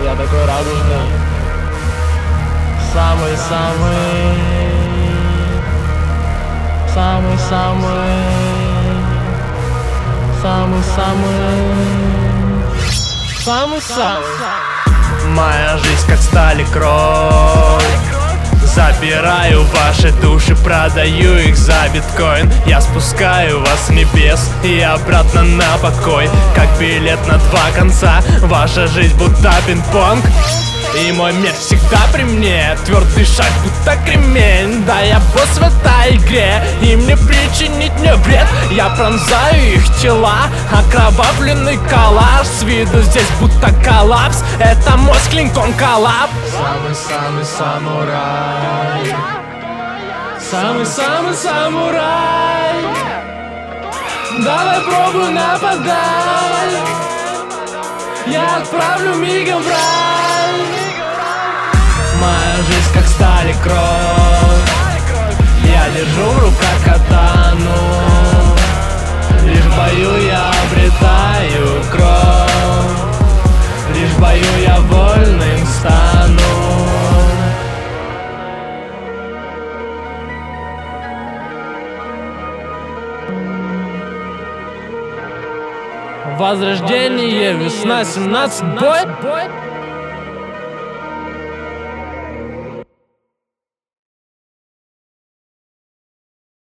я такой радужный. Самый-самый, самый-самый, самый-самый, самый-самый. Моя жизнь как сталь и кровь. Забираю ваши души, продаю их за биткоин. Я спускаю вас с небес и обратно на покой. Как билет на два конца, ваша жизнь будто пинг-понг. И мой меч всегда при мне, твердый шаг будто кремень. Да, я босс в этой игре, и мне причинить не вред. Я пронзаю их тела, окровавленный коллаж. С виду здесь будто коллапс, это мозг клинком коллап. Самый-самый самурай, самый-самый самурай. Давай пробуй нападай, я отправлю мигом в рай. Моя жизнь как сталь и кровь. Я держу в руках катану. Лишь в бою я обретаю кровь. Лишь в бою я вольным стану. Возрождение, весна 17, бой.